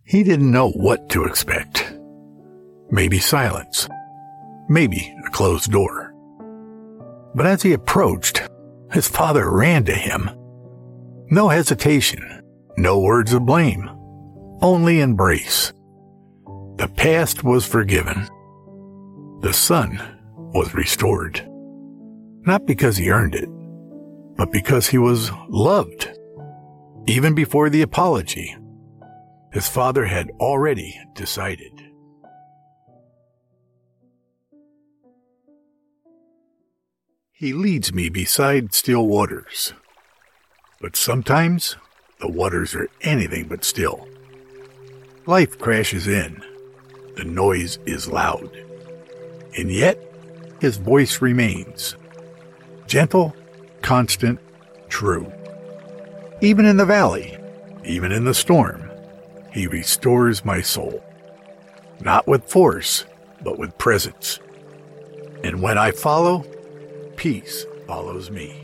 He didn't know what to expect. Maybe silence. Maybe a closed door. But as he approached, his father ran to him. No hesitation, no words of blame, only embrace. The past was forgiven. The son was restored. Not because he earned it, but because he was loved. Even before the apology, his father had already decided. He leads me beside still waters, but sometimes the waters are anything but still. Life crashes in. The noise is loud. And yet, his voice remains. Gentle, constant, true. Even in the valley, even in the storm, he restores my soul. Not with force, but with presence. And when I follow, peace follows me.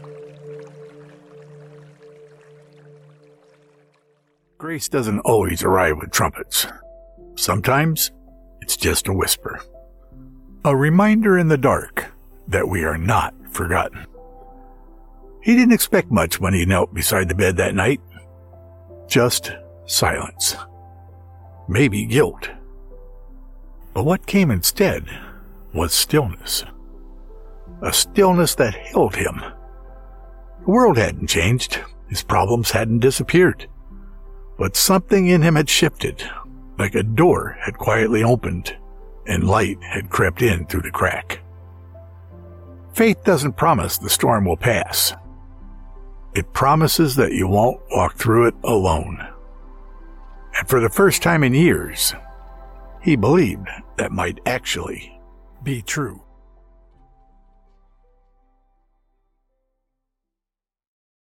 Grace doesn't always arrive with trumpets. Sometimes it's just a whisper. A reminder in the dark that we are not forgotten. He didn't expect much when he knelt beside the bed that night. Just silence. Maybe guilt. But what came instead was stillness. A stillness that held him. The world hadn't changed. His problems hadn't disappeared. But something in him had shifted, like a door had quietly opened, and light had crept in through the crack. Faith doesn't promise the storm will pass. It promises that you won't walk through it alone. And for the first time in years, he believed that might actually be true.